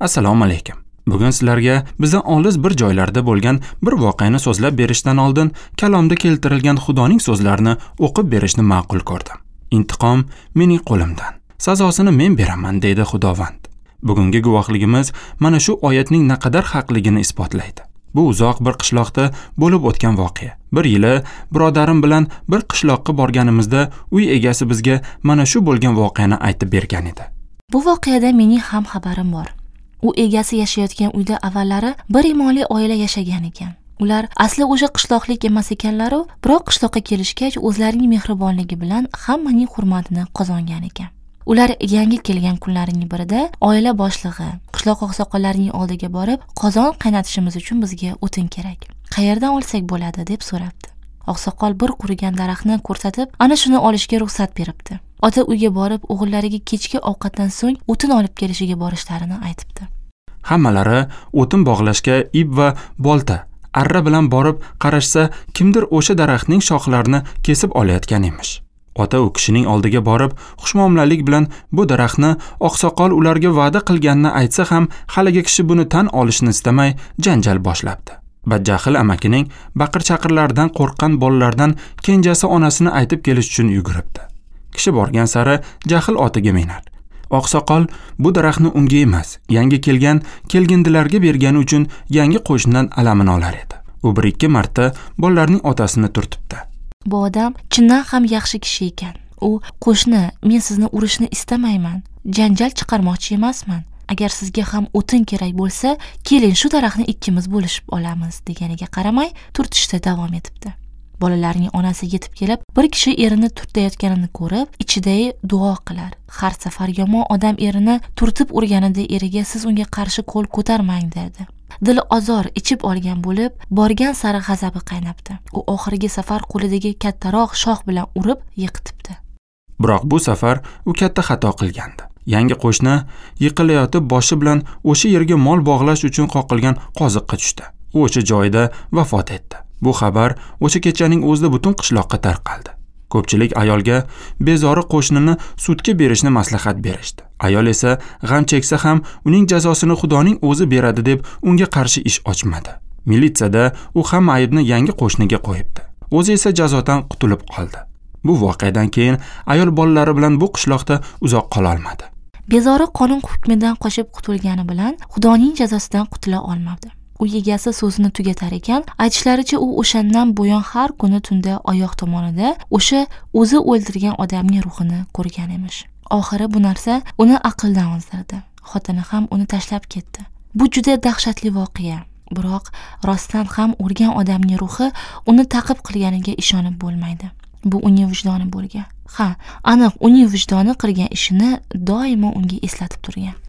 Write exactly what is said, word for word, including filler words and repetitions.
Assalomu alaykum. Bugun sizlarga bizdan olis bir joylarda bo'lgan bir voqeani so'zlab berishdan oldin kalomda keltirilgan Xudoning so'zlarini o'qib berishni ma'qul ko'rdim. Intiqom mening qo'limdan. Sazosini men beraman deydi Xudovand. Bugungi guvohligimiz mana shu oyatning naqadar haqligini isbotlaydi. Bu uzoq bir qishloqda bo'lib o'tgan voqea. Bir yili birodarim bilan bir qishloqqa borganimizda uy egasi bizga mana shu bo'lgan voqeani aytib bergan edi. Bu voqeada mening ham xabarim bor. U egasi yashayotgan uyda avvallari bir imonli oila yashagan ekan. Ular asli o'sha qishloqlik emas ekanlar, biroq qishloqqa kelishgach o'zlarining mehribonligi bilan hammaning hurmatini qozongan ekan. Ular yangi kelgan kunlarining birida oila boshlig'i qishloq oqsoqollarining oldiga borib, qozon qaynatishimiz uchun bizga o'tin kerak. Qayerdan olsak bo'ladi deb so'rabdi. Oqsoqol bir qurigan daraxtni ko'rsatib, ana shuni olishga ruxsat beribdi. Ota uyga borib, o'g'illariga kechki ovqatdan so'ng o'tin olib kelishiga borishlarini aytibdi. Hammalari o'tin bog'lashga ip va bolta, arra bilan borib qarashsa, kimdir o'sha daraxtning shoxlarini kesib olayotgan emish. Ota u kishining oldiga borib, xushmuomalalik bilan bu daraxtni oqsoqol ularga va'da qilganini aytsa ham, haligi kishi buni tan olishni istamay janjal boshlabdi. Badjahl amakining baqir-chaqirlardan qo'rqqan bolalardan kenjasi onasini aytib kelish uchun yuguribdi. Kishi borgan sari jahl otiga minar. Oqsoqol bu daraxtni unga emas, yangi kelgan kelgindilarga bergani uchun yangi qo'shnidan alamini olar edi. U bir ikki marta bolalarning otasini turtibdi. Bu odam chindan ham yaxshi kishi ekan. U qo'shni, men sizni urishni istamayman, janjal chiqarmoqchi emasman. Agar sizga ham o'tin kerak bo'lsa, keling shu daraxtni ikkimiz bo'lishib olamiz deganiga qaramay turtishda davom etibdi. Bolalarning onasi yetib kelib, bir kishi erini turtayotganini ko'rib, ichidagi duo qilar. Har safar yomon odam erini turtib urganida eriga siz unga qarshi qo'l ko'tarmang dedi. Dili ozor ichib olgan bo'lib, borgan sari g'azabi qaynabdi. U oxirgi safar qo'lidagi kattaroq shox bilan urib yiqitibdi. Biroq bu safar u katta xato qilgandi. Yangi qo'shni yiqilayotib boshi bilan o'sha yerga mol bog'lash uchun qoqilgan qoziqqa tushdi. U o'sha joyda vafot etdi. Bu xabar o'sha kechaning o'zida butun qishloqqa tarqaldi. Ko'pchilik ayolga bezori qo'shnini sudga berishni maslahat berishdi. Ayol esa g'am cheksa ham uning jazosini Xudoning o'zi beradi deb unga qarshi ish ochmadi. Militsiyada u hamma aybni yangi qo'shniga qo'yibdi. O'zi esa jazodan qutulib qoldi. Bu voqeadan keyin ayol bolalari bilan bu qishloqda uzoq qola olmadi. Bezori qonun hukmidan qochib qutulgani bilan Xudoning jazosidan qutula olmadi. U egasi so'zini tugatar ekan, aytishlaricha u o'shandan buyon har kuni tunda oyoq tomonida o'sha o'zi o'ldirgan odamning ruhini ko'rgan emish. Oxiri bu narsa uni aqldan ozdirdi. Xotini ham uni tashlab ketdi. Bu juda dahshatli voqea. Biroq rostdan ham o'lgan odamning ruhi uni ta'qib qilganiga ishonib bo'lmaydi. Bu uning vijdoni bo'lgan. Ha, aniq uning vijdoni qilgan ishini doimo unga eslatib turgan.